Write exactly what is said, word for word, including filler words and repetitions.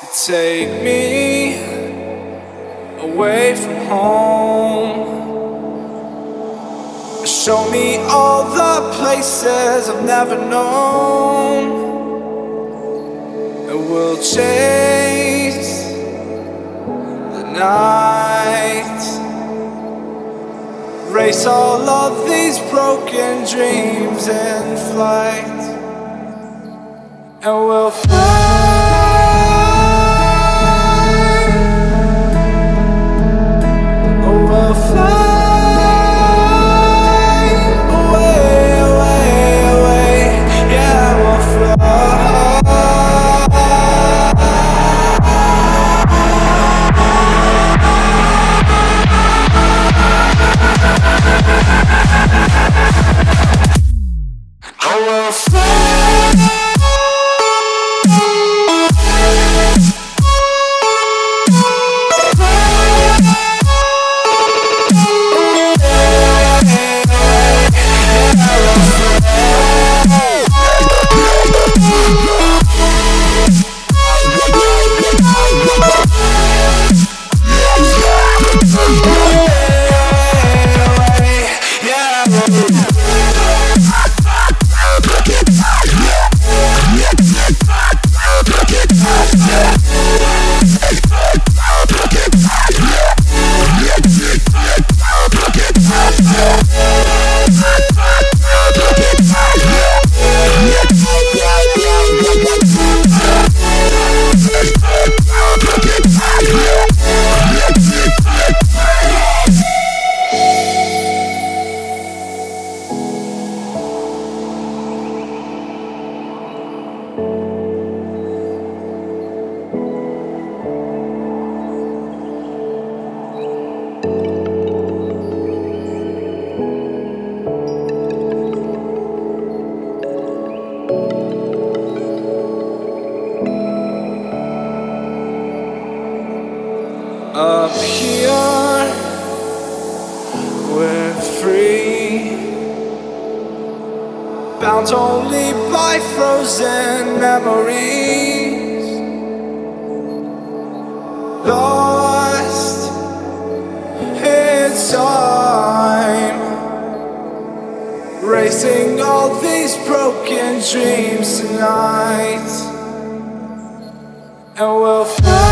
Take me away from home. Show me all the places I've never known. And we'll chase the night, race all of these broken dreams in flight. And we'll fly. We'll fly away, away, away. Yeah, we'll fly. Oh, we'll fly. Up here, we're free, bound only by frozen memories, lost in time, racing all these broken dreams tonight. And we'll fly.